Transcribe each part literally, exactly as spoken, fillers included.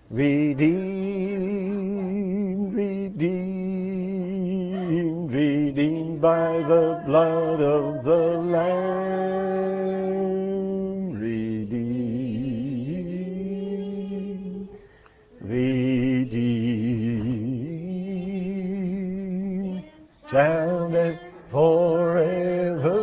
Redeemed, redeemed, redeemed by the blood of the Lamb. Redeemed, redeemed, shall it forever.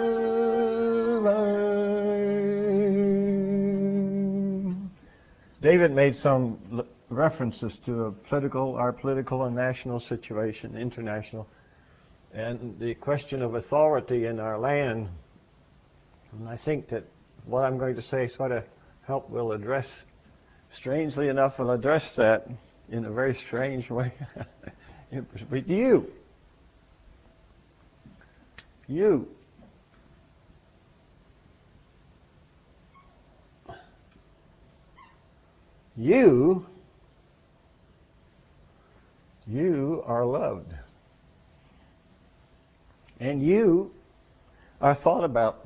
David made some references to a political, our political and national situation, international, and the question of authority in our land. And I think that what I'm going to say sort of help will address, strangely enough, will address that in a very strange way. With you. You. You, you are loved. And you are thought about.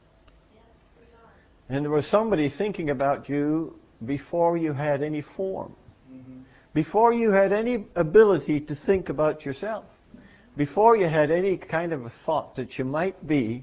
And there was somebody thinking about you before you had any form. Mm-hmm. Before you had any ability to think about yourself. Before you had any kind of a thought that you might be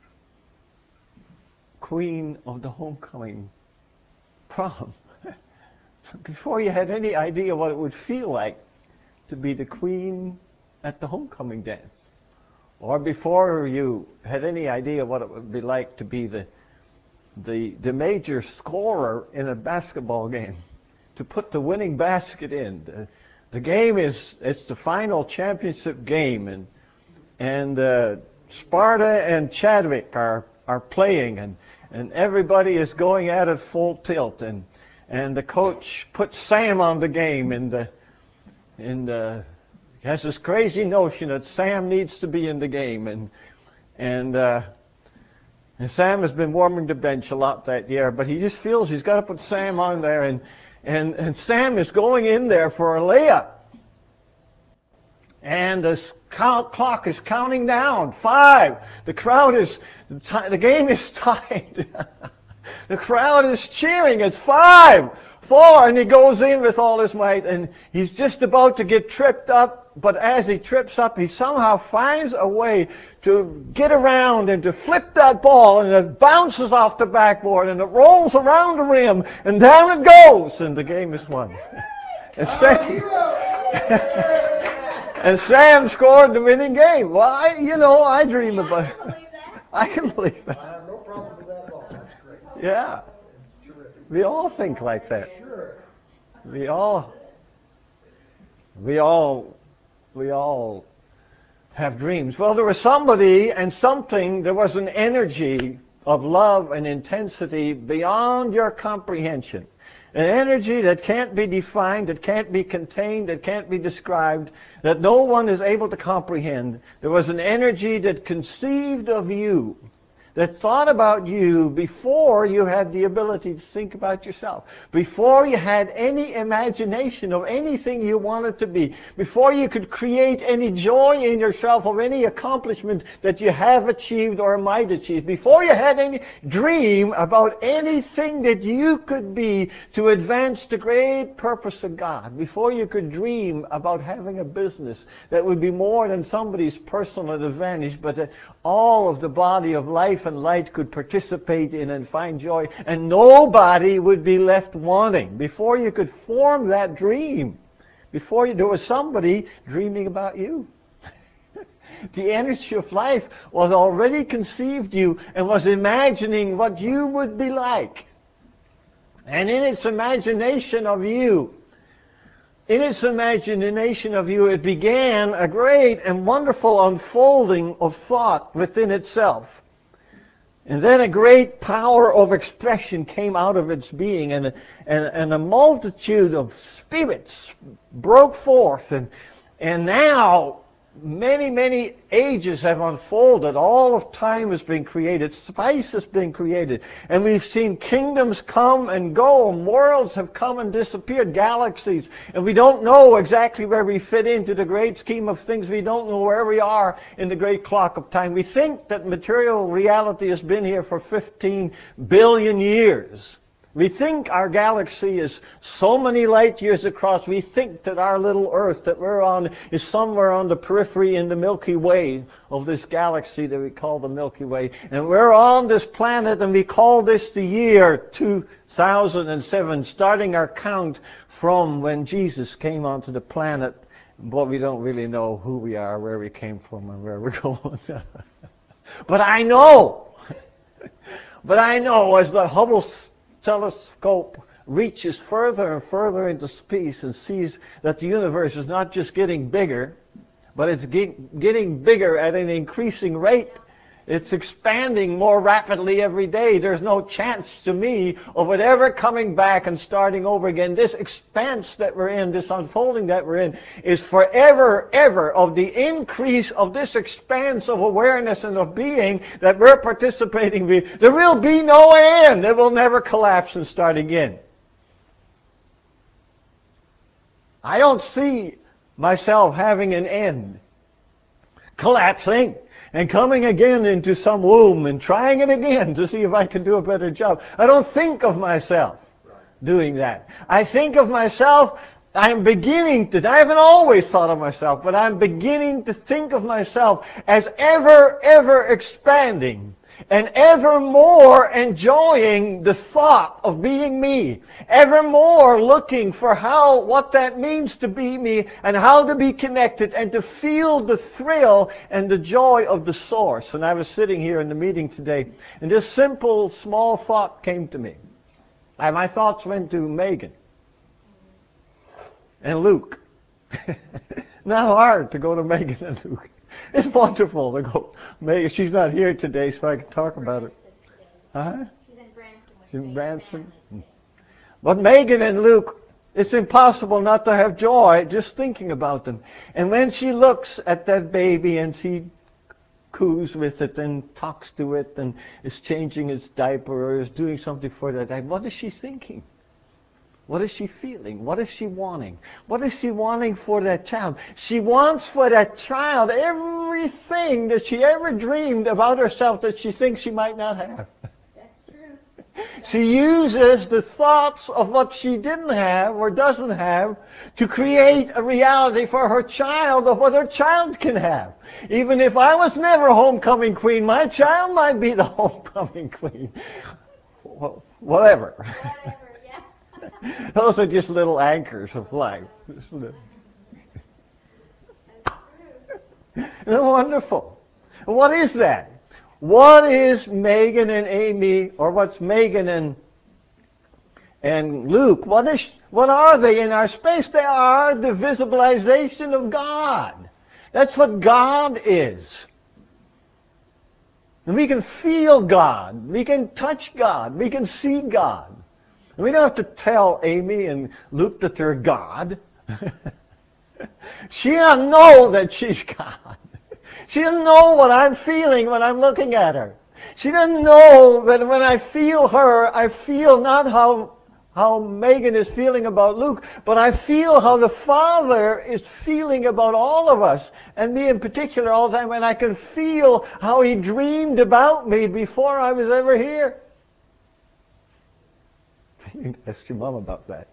queen of the homecoming prom. Before you had any idea what it would feel like to be the queen at the homecoming dance. Or before you had any idea what it would be like to be the, the, the major scorer in a basketball game. To put the winning basket in. The, the game is, it's the final championship game. And, and uh, Sparta and Chadwick are, are playing. And, and everybody is going at it full tilt. And And the coach puts Sam on the game, and the, and uh, he has this crazy notion that Sam needs to be in the game, and and uh, and Sam has been warming the bench a lot that year, but he just feels he's got to put Sam on there, and and and Sam is going in there for a layup, and the count, clock is counting down five. The crowd is the game is tied. The crowd is cheering. It's five, four, and he goes in with all his might, and he's just about to get tripped up, but as he trips up, he somehow finds a way to get around and to flip that ball, and it bounces off the backboard, and it rolls around the rim, and down it goes, and the game is won. And Sam, and Sam scored the winning game. Well, I, you know, I dream about it. I can believe that. I have no problem with that at all. That's great. Yeah. We all think like that. Sure. We all, we all, we all have dreams. Well, there was somebody and something, there was an energy of love and intensity beyond your comprehension. An energy that can't be defined, that can't be contained, that can't be described, that no one is able to comprehend. There was an energy that conceived of you, that thought about you before you had the ability to think about yourself, before you had any imagination of anything you wanted to be, before you could create any joy in yourself of any accomplishment that you have achieved or might achieve, before you had any dream about anything that you could be to advance the great purpose of God, before you could dream about having a business that would be more than somebody's personal advantage, but that all of the body of life and light could participate in and find joy, and nobody would be left wanting. Before you could form that dream, before you, there was somebody dreaming about you. The energy of life was already conceived you and was imagining what you would be like. And in its imagination of you, in its imagination of you, it began a great and wonderful unfolding of thought within itself. And then a great power of expression came out of its being, and, and, and a multitude of spirits broke forth. And, and now, many, many ages have unfolded. All of time has been created. Space has been created. And we've seen kingdoms come and go. And worlds have come and disappeared. Galaxies. And we don't know exactly where we fit into the great scheme of things. We don't know where we are in the great clock of time. We think that material reality has been here for fifteen billion years. We think our galaxy is so many light years across. We think that our little Earth that we're on is somewhere on the periphery in the Milky Way of this galaxy that we call the Milky Way. And we're on this planet, and we call this the year two thousand seven, starting our count from when Jesus came onto the planet. But we don't really know who we are, where we came from, and where we're going. But I know, but I know as the Hubble telescope reaches further and further into space and sees that the universe is not just getting bigger, but it's get, getting bigger at an increasing rate. It's expanding more rapidly every day. There's no chance to me of it ever coming back and starting over again. This expanse that we're in, this unfolding that we're in, is forever, ever of the increase of this expanse of awareness and of being that we're participating in. There will be no end. It will never collapse and start again. I don't see myself having an end, collapsing, and coming again into some womb and trying it again to see if I can do a better job. I don't think of myself doing that. I think of myself, I'm beginning to, I haven't always thought of myself, but I'm beginning to think of myself as ever, ever expanding and ever more enjoying the thought of being me, ever more looking for how, what that means to be me and how to be connected and to feel the thrill and the joy of the source. And I was sitting here in the meeting today, and this simple, small thought came to me. And my thoughts went to Megan and Luke. Not hard to go to Megan and Luke. It's wonderful to go. Megan, she's not here today, so I can talk about it. Huh? She's in Branson. She's in Branson. But Megan and Luke, it's impossible not to have joy just thinking about them. And when she looks at that baby and she coos with it and talks to it and is changing its diaper or is doing something for that diaper, what is she thinking? What is she feeling? What is she wanting? What is she wanting for that child? She wants for that child everything that she ever dreamed about herself that she thinks she might not have. That's true. She uses the thoughts of what she didn't have or doesn't have to create a reality for her child of what her child can have. Even if I was never homecoming queen, my child might be the homecoming queen. Well, whatever. Whatever. Those are just little anchors of life. Isn't it wonderful? What is that? What is Megan and Amy, or what's Megan and and Luke? What is? What are they in our space? They are the visualization of God. That's what God is. And we can feel God. We can touch God. We can see God. We don't have to tell Amy and Luke that they're God. She doesn't know that she's God. She doesn't know what I'm feeling when I'm looking at her. She doesn't know that when I feel her, I feel not how, how Megan is feeling about Luke, but I feel how the Father is feeling about all of us, and me in particular all the time, and I can feel how He dreamed about me before I was ever here. You can ask your mom about that.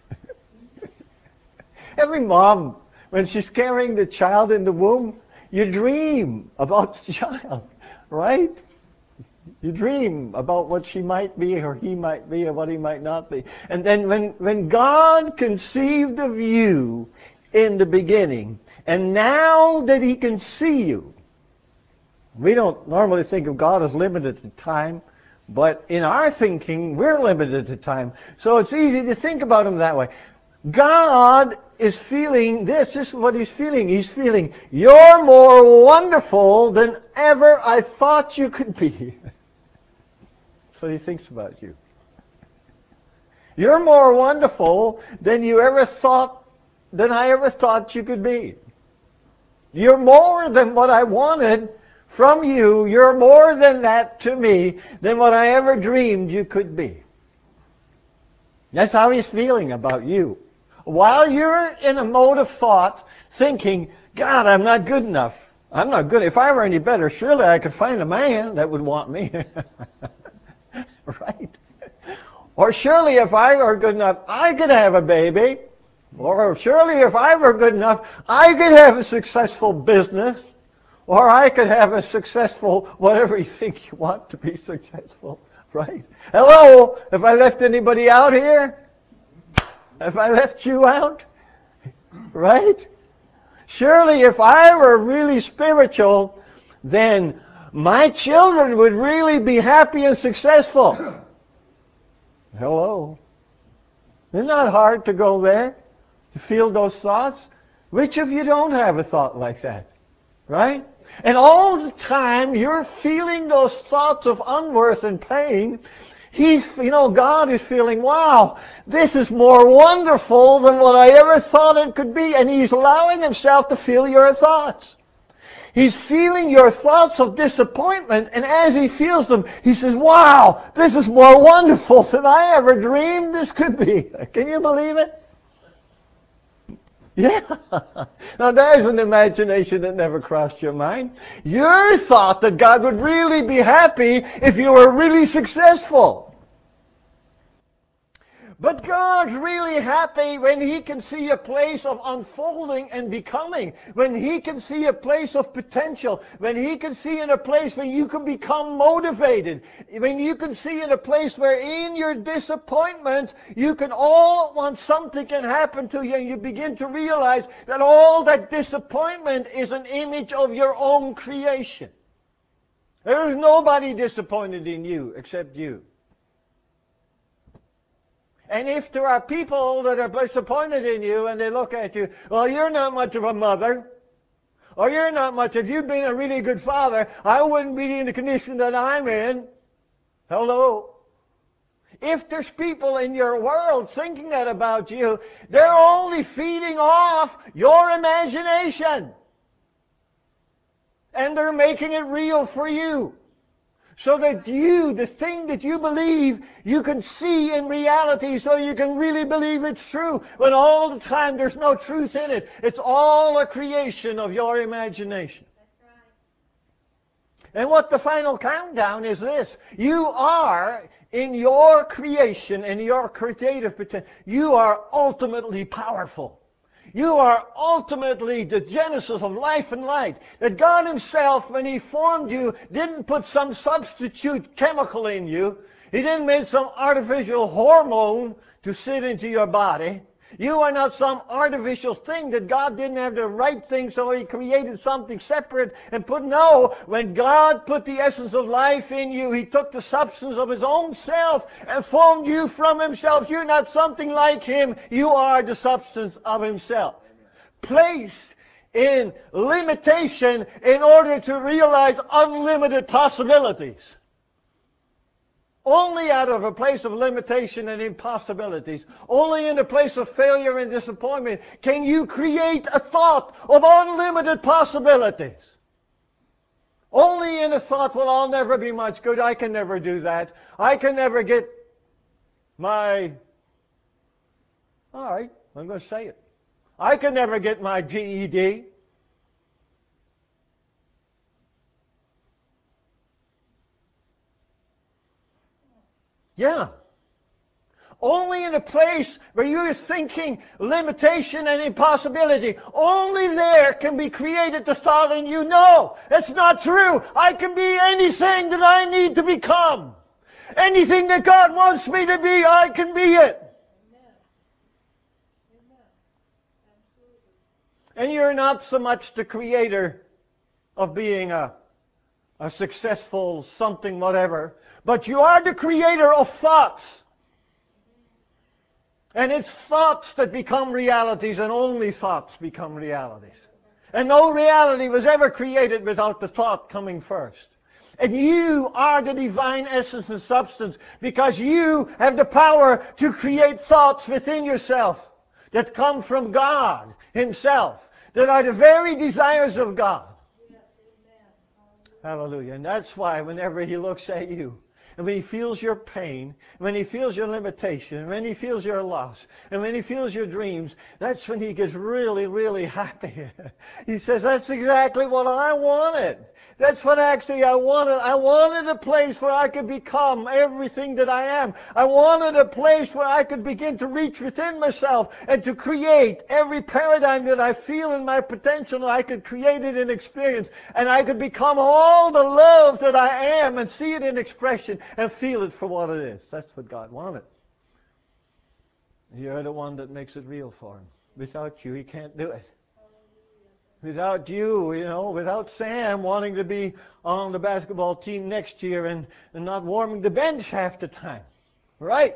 Every mom, when she's carrying the child in the womb, you dream about the child, right? You dream about what she might be or he might be or what he might not be. And then when, when God conceived of you in the beginning, and now that He can see you, we don't normally think of God as limited to time, but in our thinking, we're limited to time. So it's easy to think about Him that way. God is feeling this. This is what He's feeling. He's feeling, you're more wonderful than ever I thought you could be. That's what He thinks about you. You're more wonderful than you ever thought, than I ever thought you could be. You're more than what I wanted from you. You're more than that to me than what I ever dreamed you could be. That's how He's feeling about you. While you're in a mode of thought, thinking, God, I'm not good enough. I'm not good. If I were any better, surely I could find a man that would want me. Right? Or surely if I were good enough, I could have a baby. Or surely if I were good enough, I could have a successful business. Or I could have a successful, whatever you think you want to be successful. Right? Hello? If I left anybody out here? If I left you out? Right? Surely if I were really spiritual, then my children would really be happy and successful. Hello? Isn't that hard to go there? To feel those thoughts? Which of you don't have a thought like that? Right? And all the time you're feeling those thoughts of unworth and pain. He's, you know, God is feeling, wow, this is more wonderful than what I ever thought it could be. And He's allowing Himself to feel your thoughts. He's feeling your thoughts of disappointment, and as He feels them, He says, wow, this is more wonderful than I ever dreamed this could be. Can you believe it? Yeah. Now there's an imagination that never crossed your mind. You thought that God would really be happy if you were really successful. But God's really happy when He can see a place of unfolding and becoming, when He can see a place of potential, when He can see in a place where you can become motivated, when you can see in a place where in your disappointment you can all at once something can happen to you and you begin to realize that all that disappointment is an image of your own creation. There is nobody disappointed in you except you. And if there are people that are disappointed in you and they look at you, well, you're not much of a mother, or you're not much, if you'd been a really good father, I wouldn't be in the condition that I'm in. Hello? If there's people in your world thinking that about you, they're only feeding off your imagination. And they're making it real for you. So that you, the thing that you believe, you can see in reality so you can really believe it's true. When all the time there's no truth in it. It's all a creation of your imagination. That's right. And what the final countdown is this. You are, in your creation, in your creative potential, you are ultimately powerful. You are ultimately the genesis of life and light. That God Himself, when He formed you, didn't put some substitute chemical in you. He didn't make some artificial hormone to sit into your body. You are not some artificial thing that God didn't have the right thing, so He created something separate and put. No, when God put the essence of life in you, He took the substance of His own self and formed you from Himself. You're not something like Him. You are the substance of Himself. Placed in limitation in order to realize unlimited possibilities. Only out of a place of limitation and impossibilities, only in a place of failure and disappointment, can you create a thought of unlimited possibilities. Only in a thought, well, I'll never be much good, I can never do that, I can never get my, all right, I'm going to say it, I can never get my G E D. Yeah. Only in a place where you're thinking limitation and impossibility, only there can be created the thought in you, no, that's not true. I can be anything that I need to become. Anything that God wants me to be, I can be it. Amen. Amen. Absolutely. And you're not so much the creator of being a, a successful something, whatever, but you are the creator of thoughts. And it's thoughts that become realities, and only thoughts become realities. And no reality was ever created without the thought coming first. And you are the divine essence and substance because you have the power to create thoughts within yourself that come from God Himself, that are the very desires of God. Hallelujah. And that's why whenever He looks at you, and when he feels your pain, when he feels your limitation, when he feels your loss, and when he feels your dreams, that's when he gets really, really happy. He says, that's exactly what I wanted. That's what actually I wanted. I wanted a place where I could become everything that I am. I wanted a place where I could begin to reach within myself and to create every paradigm that I feel in my potential. I could create it in experience, and I could become all the love that I am and see it in expression and feel it for what it is. That's what God wanted. You're the one that makes it real for him. Without you, he can't do it. Without you, you know, without Sam wanting to be on the basketball team next year and, and not warming the bench half the time. Right?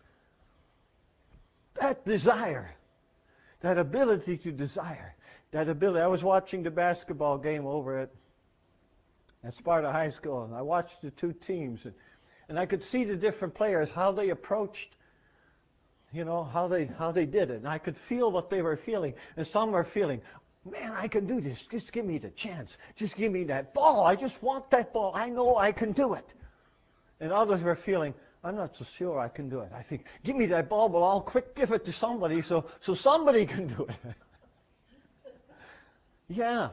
That desire, that ability to desire, that ability. I was watching the basketball game over at, at Sparta High School, and I watched the two teams, and, and I could see the different players, how they approached, you know, how they how they did it. And I could feel what they were feeling. And some were feeling, man, I can do this. Just give me the chance. Just give me that ball. I just want that ball. I know I can do it. And others were feeling, I'm not so sure I can do it. I think, give me that ball, but I'll quick give it to somebody so, so somebody can do it. Yeah.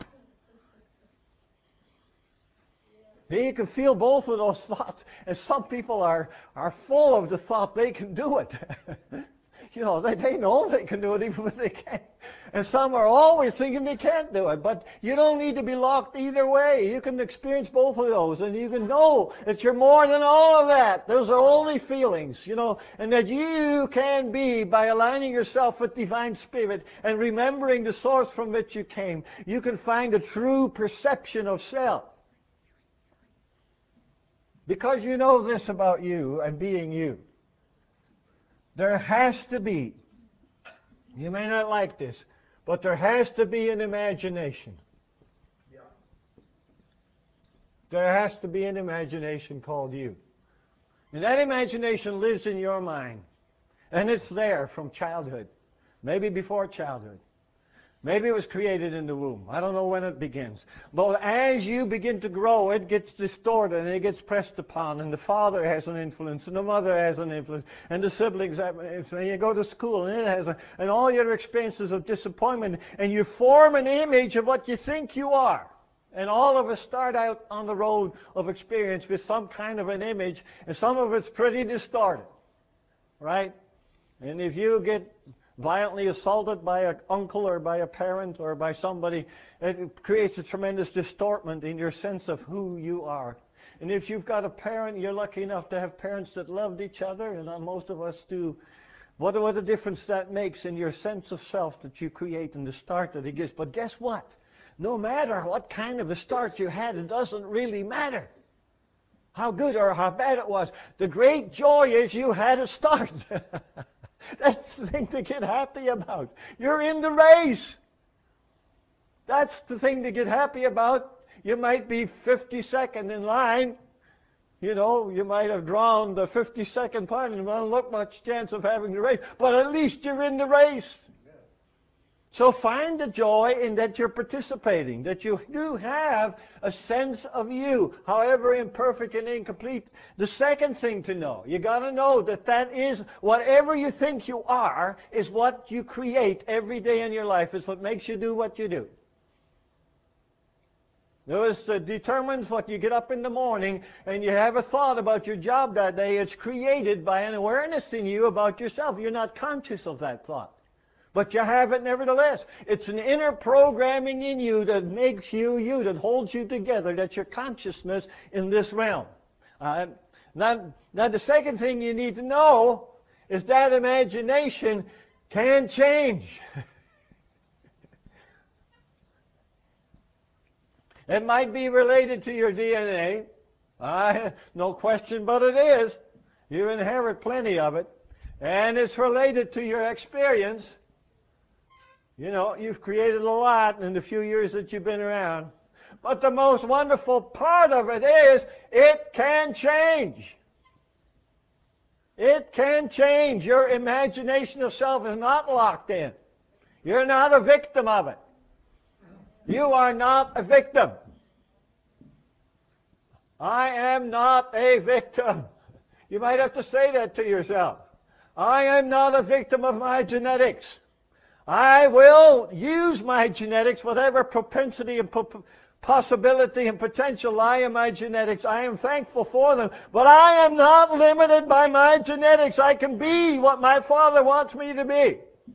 You can feel both of those thoughts. And some people are, are full of the thought they can do it. You know, they, they know they can do it even when they can't. And some are always thinking they can't do it. But you don't need to be locked either way. You can experience both of those. And you can know that you're more than all of that. Those are only feelings, you know. And that you can be, by aligning yourself with divine spirit and remembering the source from which you came, you can find a true perception of self. Because you know this about you and being you. There has to be, you may not like this, but there has to be an imagination. Yeah. There has to be an imagination called you. And that imagination lives in your mind. And it's there from childhood. Maybe before childhood. Maybe it was created in the womb. I don't know when it begins. But as you begin to grow, it gets distorted and it gets pressed upon. And the father has an influence, and the mother has an influence, and the siblings have an influence. And you go to school, and it has a, and all your experiences of disappointment. And you form an image of what you think you are. And all of us start out on the road of experience with some kind of an image, and some of it's pretty distorted. Right? And if you get violently assaulted by an uncle or by a parent or by somebody, it creates a tremendous distortment in your sense of who you are. And if you've got a parent, you're lucky enough to have parents that loved each other, and most of us do. What, what a difference that makes in your sense of self that you create and the start that it gives. But guess what? No matter what kind of a start you had, it doesn't really matter how good or how bad it was. The great joy is you had a start. That's the thing to get happy about. You're in the race. That's the thing to get happy about. You might be fifty-second in line. You know, you might have drawn the fifty-second part and don't look much chance of having the race. But at least you're in the race. So find the joy in that you're participating, that you do have a sense of you, however imperfect and incomplete. The second thing to know, you got to know that that is, whatever you think you are, is what you create every day in your life. It's what makes you do what you do. Notice that determines what you get up in the morning and you have a thought about your job that day. It's created by an awareness in you about yourself. You're not conscious of that thought. But you have it nevertheless. It's an inner programming in you that makes you you, that holds you together. That's your consciousness in this realm. Uh, now, now, the second thing you need to know is that imagination can change. It might be related to your D N A. Uh, no question, but it is. You inherit plenty of it. And it's related to your experience. You know, you've created a lot in the few years that you've been around. But the most wonderful part of it is it can change. It can change. Your imagination of self is not locked in. You're not a victim of it. You are not a victim. I am not a victim. You might have to say that to yourself. I am not a victim of my genetics. I will use my genetics, whatever propensity and po- possibility and potential lie in my genetics. I am thankful for them. But I am not limited by my genetics. I can be what my Father wants me to be.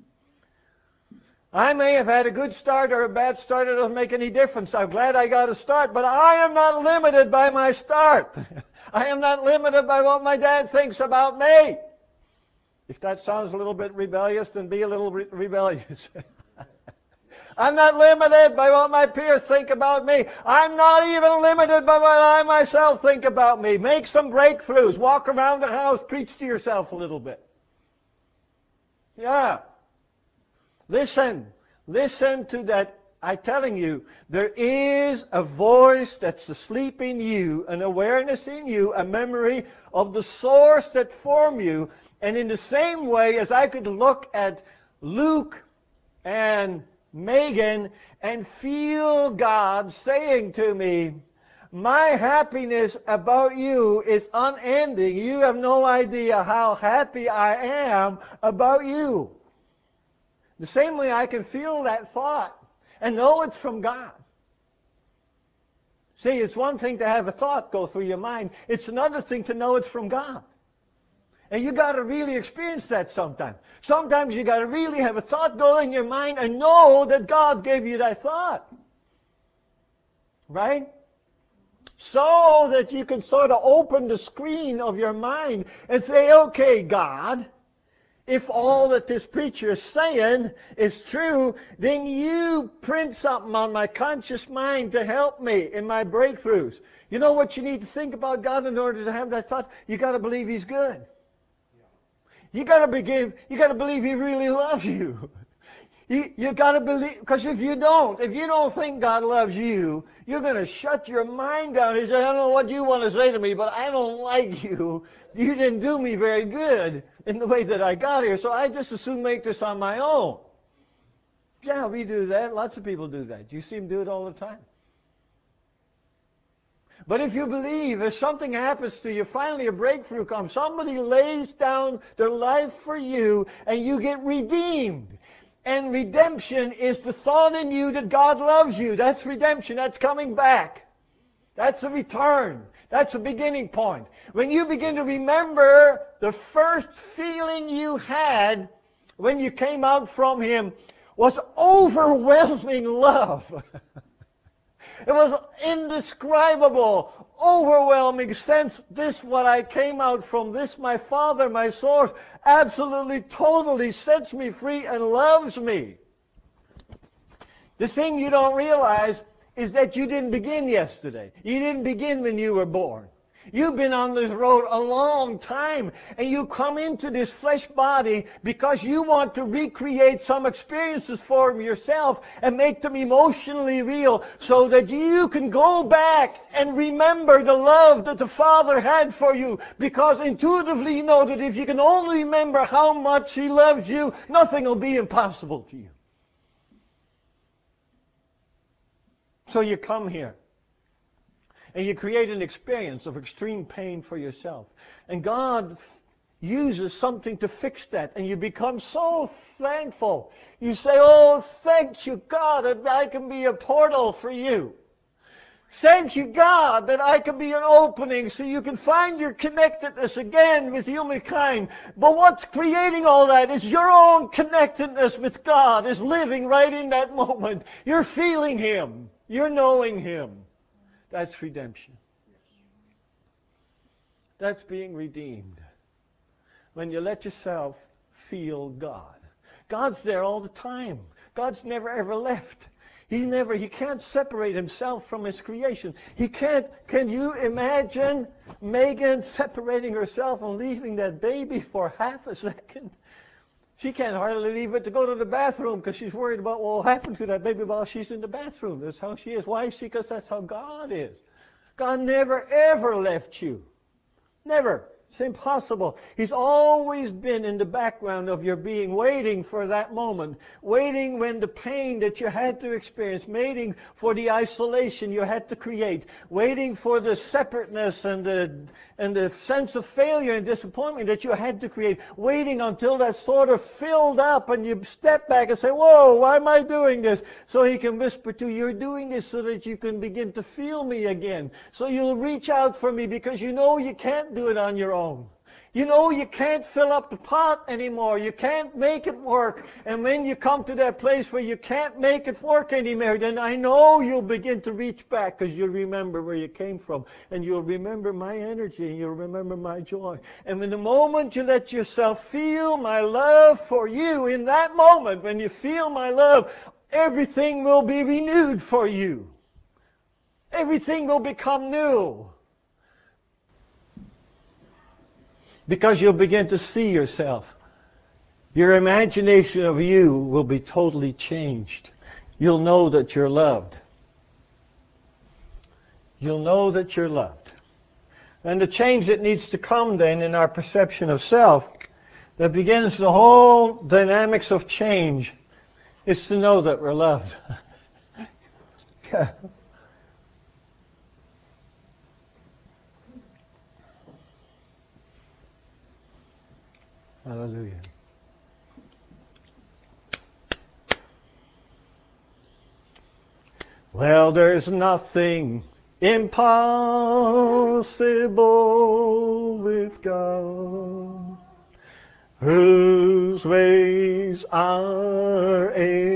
I may have had a good start or a bad start. It doesn't make any difference. I'm glad I got a start. But I am not limited by my start. I am not limited by what my dad thinks about me. If that sounds a little bit rebellious, then be a little re- rebellious. I'm not limited by what my peers think about me. I'm not even limited by what I myself think about me. Make some breakthroughs. Walk around the house. Preach to yourself a little bit. Yeah. Listen. Listen to that. I'm telling you, there is a voice that's asleep in you, an awareness in you, a memory of the source that formed you. And in the same way as I could look at Luke and Megan and feel God saying to me, my happiness about you is unending. You have no idea how happy I am about you. The same way I can feel that thought and know it's from God. See, it's one thing to have a thought go through your mind. It's another thing to know it's from God. And you got to really experience that sometimes. Sometimes you got to really have a thought go in your mind and know that God gave you that thought. Right? So that you can sort of open the screen of your mind and say, okay, God, if all that this preacher is saying is true, then you print something on my conscious mind to help me in my breakthroughs. You know what you need to think about God in order to have that thought? You got to believe He's good. You got to begin. You got to believe He really loves you. You, you got to believe, because if you don't, if you don't think God loves you, you're going to shut your mind down and say, I don't know what you want to say to me, but I don't like you. You didn't do me very good in the way that I got here, so I just as soon make this on my own. Yeah, we do that. Lots of people do that. You see them do it all the time. But if you believe, if something happens to you, finally a breakthrough comes, somebody lays down their life for you, and you get redeemed. And redemption is the thought in you that God loves you. That's redemption. That's coming back. That's a return. That's a beginning point. When you begin to remember the first feeling you had when you came out from Him was overwhelming love. It was indescribable, overwhelming sense. This, what I came out from, this, my Father, my source, absolutely, totally sets me free and loves me. The thing you don't realize is that you didn't begin yesterday. You didn't begin when you were born. You've been on this road a long time, and you come into this flesh body because you want to recreate some experiences for yourself and make them emotionally real so that you can go back and remember the love that the Father had for you, because intuitively you know that if you can only remember how much He loves you, nothing will be impossible to you. So you come here. And you create an experience of extreme pain for yourself. And God f- uses something to fix that. And you become so thankful. You say, oh, thank you, God, that I can be a portal for you. Thank you, God, that I can be an opening so you can find your connectedness again with humankind. But what's creating all that is your own connectedness with God is living right in that moment. You're feeling Him. You're knowing Him. That's redemption. That's being redeemed. When you let yourself feel God. God's there all the time. God's never ever left. He's never, He can't separate Himself from His creation. He can't, can you imagine Megan separating herself and leaving that baby for half a second? She can't hardly leave it to go to the bathroom because she's worried about what will happen to that baby while she's in the bathroom. That's how she is. Why is she? Because that's how God is. God never, ever left you. Never. It's impossible. He's always been in the background of your being, waiting for that moment, waiting when the pain that you had to experience, waiting for the isolation you had to create, waiting for the separateness and the and the sense of failure and disappointment that you had to create, waiting until that sort of filled up and you step back and say, whoa, why am I doing this? So he can whisper to you, you're doing this so that you can begin to feel me again. So you'll reach out for me because you know you can't do it on your own. You know you can't fill up the pot anymore. You can't make it work. And when you come to that place where you can't make it work anymore, then I know you'll begin to reach back because you'll remember where you came from. And you'll remember my energy and you'll remember my joy. And in the moment you let yourself feel my love for you, in that moment when you feel my love, everything will be renewed for you. Everything will become new. Because you'll begin to see yourself. Your imagination of you will be totally changed. You'll know that you're loved. You'll know that you're loved. And the change that needs to come then in our perception of self, that begins the whole dynamics of change, is to know that we're loved. Hallelujah. Well, there's nothing impossible with God, whose ways are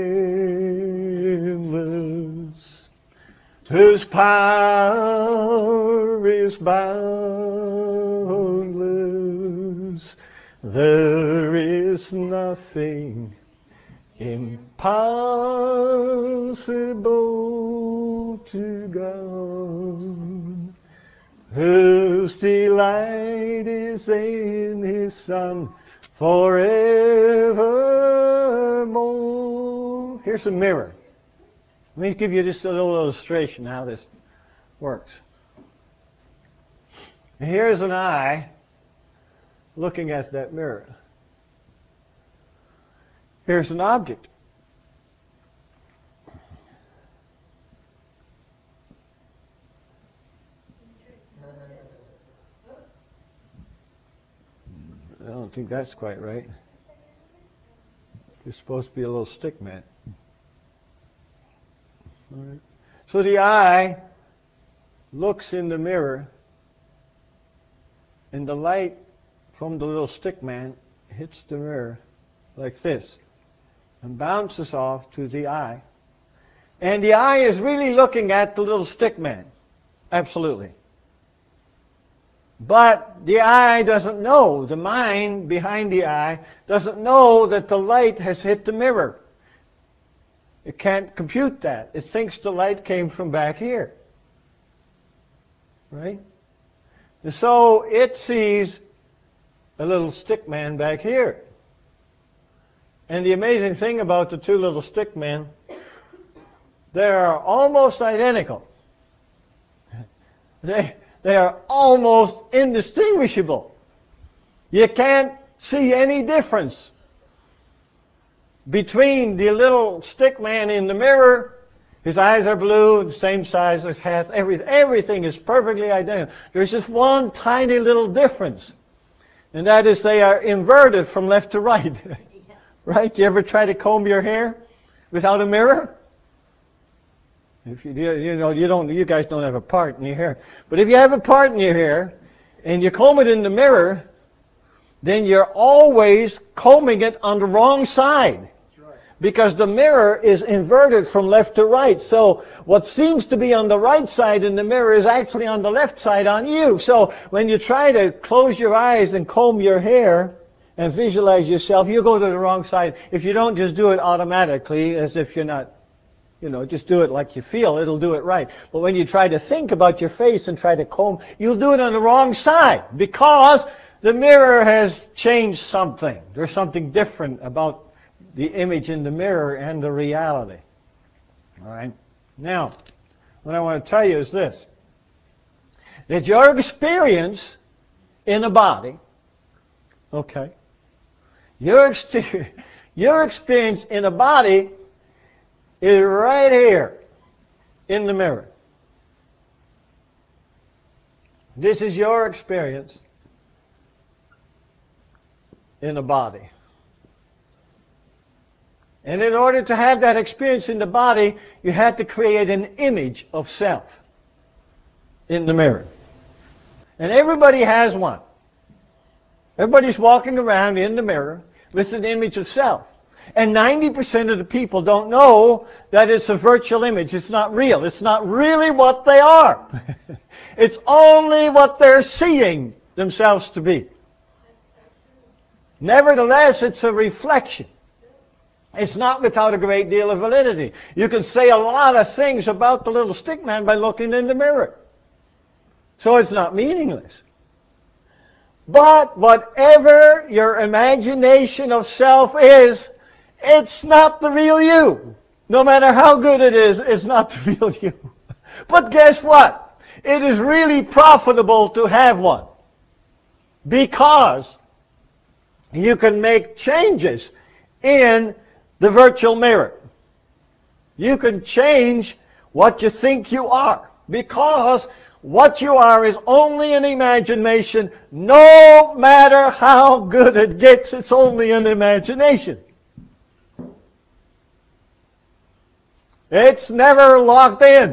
endless, whose power is boundless. There is nothing impossible to God, whose delight is in His Son forevermore. Here's a mirror. Let me give you just a little illustration how this works. Here's an eye looking at that mirror. Here's an object. I don't think that's quite right. It's supposed to be a little stick man. All right. So the eye looks in the mirror, and the light from the little stick man hits the mirror like this and bounces off to the eye. And the eye is really looking at the little stick man. Absolutely. But the eye doesn't know, the mind behind the eye doesn't know that the light has hit the mirror. It can't compute that. It thinks the light came from back here. Right? And so it sees a little stick man back here. And the amazing thing about the two little stick men, they are almost identical. They, they are almost indistinguishable. You can't see any difference between the little stick man in the mirror. His eyes are blue, the same size as his, everything, everything is perfectly identical. There's just one tiny little difference. And that is they are inverted from left to right. Right? You ever try to comb your hair without a mirror? If you, you know, you don't, you guys don't have a part in your hair. But if you have a part in your hair and you comb it in the mirror, then you're always combing it on the wrong side. Because the mirror is inverted from left to right. So what seems to be on the right side in the mirror is actually on the left side on you. So when you try to close your eyes and comb your hair and visualize yourself, you go to the wrong side. If you don't just do it automatically, as if you're not, you know, just do it like you feel, it'll do it right. But when you try to think about your face and try to comb, you'll do it on the wrong side. Because the mirror has changed something. There's something different about the image in the mirror and the reality. All right? Now, what I want to tell you is this. That your experience in a body, okay, your, exter- your experience in a body is right here in the mirror. This is your experience in a body. And in order to have that experience in the body, you had to create an image of self in the mirror. And everybody has one. Everybody's walking around in the mirror with an image of self. And ninety percent of the people don't know that it's a virtual image. It's not real. It's not really what they are. It's only what they're seeing themselves to be. Nevertheless, it's a reflection. It's not without a great deal of validity. You can say a lot of things about the little stick man by looking in the mirror. So it's not meaningless. But whatever your imagination of self is, it's not the real you. No matter how good it is, it's not the real you. But guess what? It is really profitable to have one. Because you can make changes in the virtual mirror. You can change what you think you are. Because what you are is only an imagination. No matter how good it gets, it's only an imagination. It's never locked in.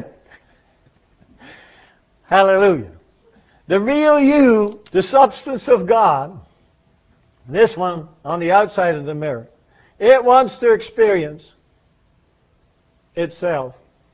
Hallelujah. The real you, the substance of God, this one on the outside of the mirror, it wants to experience itself.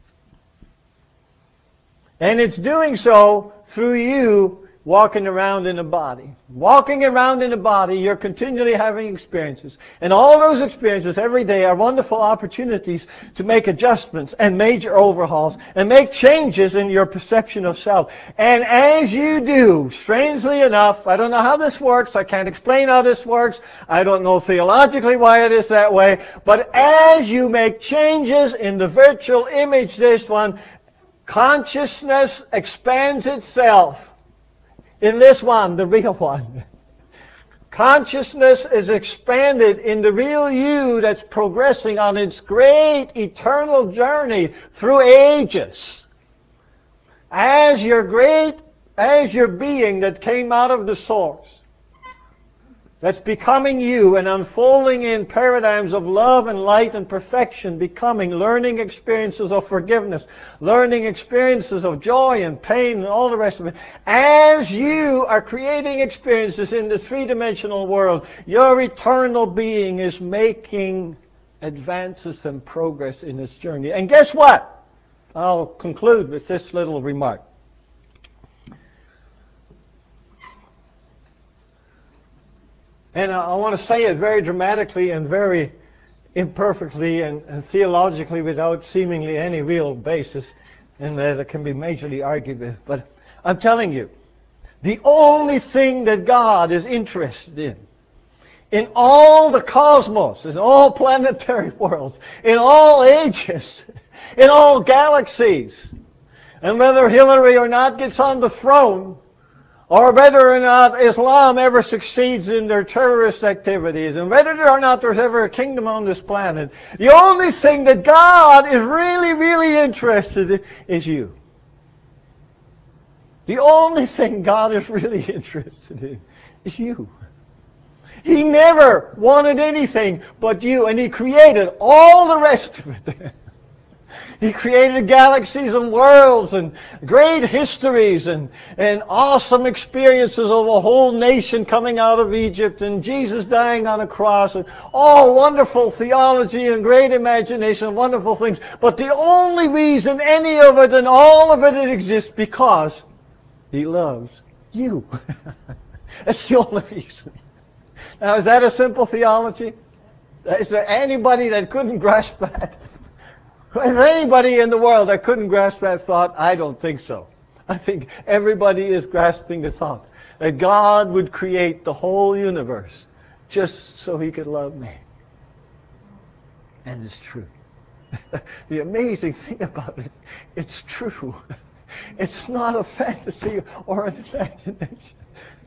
And it's doing so through you walking around in a body. Walking around in a body, you're continually having experiences. And all those experiences every day are wonderful opportunities to make adjustments and major overhauls and make changes in your perception of self. And as you do, strangely enough, I don't know how this works, I can't explain how this works, I don't know theologically why it is that way, but as you make changes in the virtual image, this one, consciousness expands itself. In this one, the real one. Consciousness is expanded in the real you that's progressing on its great eternal journey through ages. As your great, as your being that came out of the source, that's becoming you and unfolding in paradigms of love and light and perfection, becoming learning experiences of forgiveness, learning experiences of joy and pain and all the rest of it. As you are creating experiences in the three-dimensional world, your eternal being is making advances and progress in its journey. And guess what? I'll conclude with this little remark. And I want to say it very dramatically and very imperfectly and, and theologically without seemingly any real basis, and that it can be majorly argued with. But I'm telling you, the only thing that God is interested in, in all the cosmos, in all planetary worlds, in all ages, in all galaxies, and whether Hillary or not gets on the throne, or whether or not Islam ever succeeds in their terrorist activities, and whether or not there's ever a kingdom on this planet, the only thing that God is really, really interested in is you. The only thing God is really interested in is you. He never wanted anything but you, and He created all the rest of it. He created galaxies and worlds and great histories and, and awesome experiences of a whole nation coming out of Egypt and Jesus dying on a cross and all wonderful theology and great imagination and wonderful things. But the only reason any of it and all of it exists because He loves you. That's the only reason. Now, is that a simple theology? Is there anybody that couldn't grasp that? Is there anybody in the world that couldn't grasp that thought? I don't think so. I think everybody is grasping the thought that God would create the whole universe just so He could love me. And it's true. The amazing thing about it, it's true. It's not a fantasy or an imagination.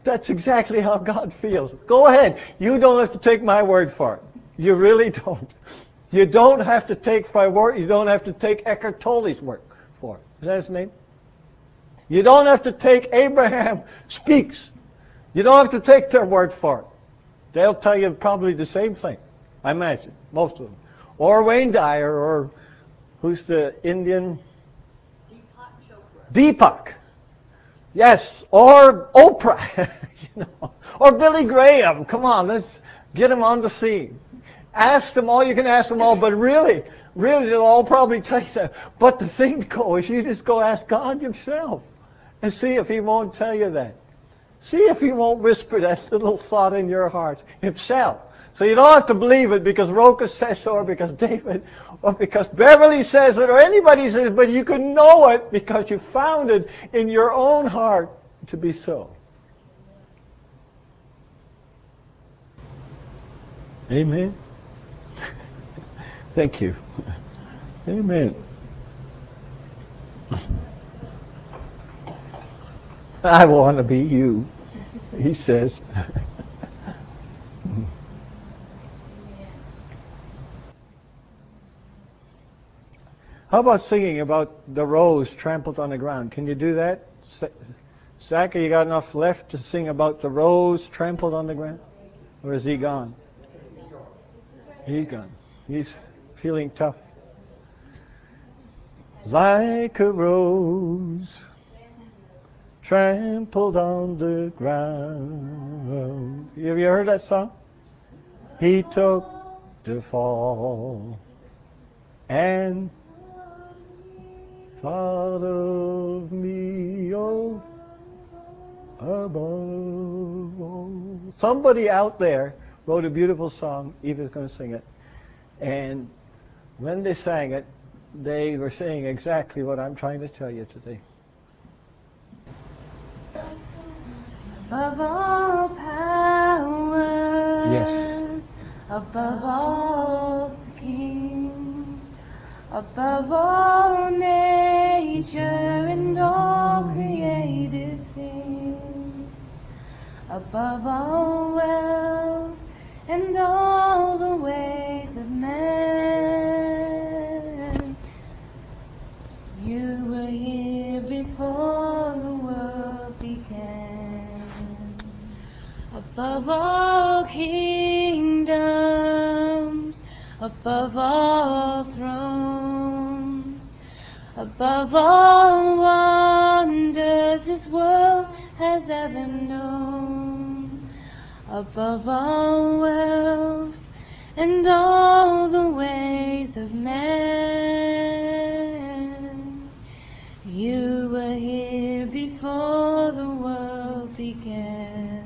That's exactly how God feels. Go ahead. You don't have to take my word for it. You really don't. You don't have to take my word. You don't have to take Eckhart Tolle's word for it. Is that his name? You don't have to take Abraham Speaks. You don't have to take their word for it. They'll tell you probably the same thing, I imagine, most of them. Or Wayne Dyer, or who's the Indian? Deepak Chopra. Deepak. Yes, or Oprah, you know, or Billy Graham. Come on, let's get them on the scene. Ask them all you can ask them all, but really, really, they'll all probably tell you that. But the thing, go is you just go ask God yourself and see if He won't tell you that. See if He won't whisper that little thought in your heart Himself. So you don't have to believe it because Roka says so, or because David, or because Beverly says it, or anybody says it, but you can know it because you found it in your own heart to be so. Amen. Thank you. Amen. I want to be you, he says. How about singing about the rose trampled on the ground? Can you do that? Zach, you got enough left to sing about the rose trampled on the ground? Or is he gone? He's gone. He's feeling tough. Like a rose trampled on the ground. Have you heard that song? He took the fall and thought of me, oh, above all. Somebody out there wrote a beautiful song. Eva's going to sing it. And when they sang it, they were saying exactly what I'm trying to tell you today. Above all powers, Yes. Above all kings, above all nature and all created things, above all wealth and all the ways of man, you were here before the world began. Above all kingdoms, above all thrones, above all wonders this world has ever known, above all wealth and all the ways of man, you were here before the world began.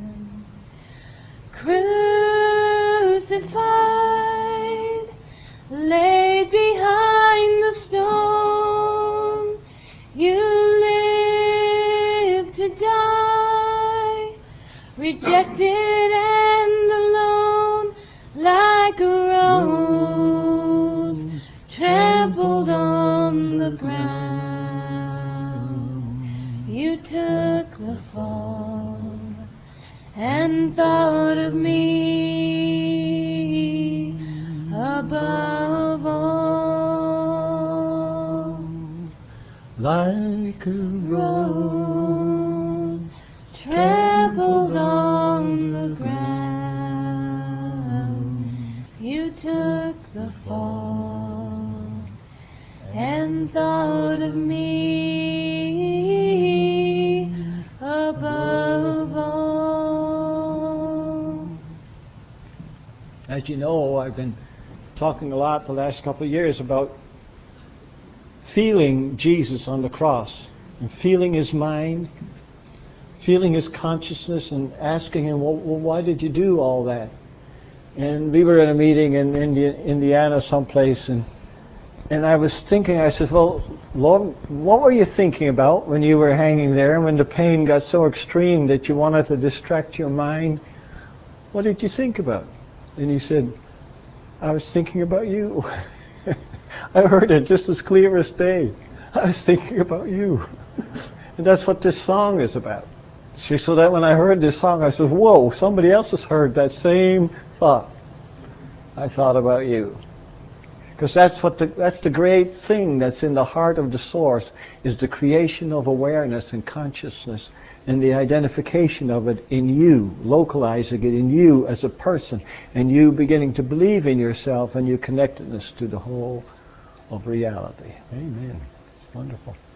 Crucified, laid behind the stone, you lived to die, rejected and alone, like a rose trampled on the ground. You took the fall and thought of me above all. Like a Rose trampled on the ground, you took the fall and thought of me above all. As you know, I've been talking a lot the last couple of years about feeling Jesus on the cross and feeling His mind, feeling His consciousness, and asking Him, well, well why did you do all that? And we were in a meeting in Indi- Indiana someplace, and and I was thinking, I said, well, Lord, what were you thinking about when you were hanging there, when the pain got so extreme that you wanted to distract your mind? What did you think about? And He said, I was thinking about you. I heard it just as clear as day. I was thinking about you. And that's what this song is about. See, so that when I heard this song, I said, whoa, somebody else has heard that same thought. I thought about you. Because that's what the, that's the great thing that's in the heart of the source, is the creation of awareness and consciousness and the identification of it in you, localizing it in you as a person, and you beginning to believe in yourself and your connectedness to the whole of reality. Amen. It's wonderful.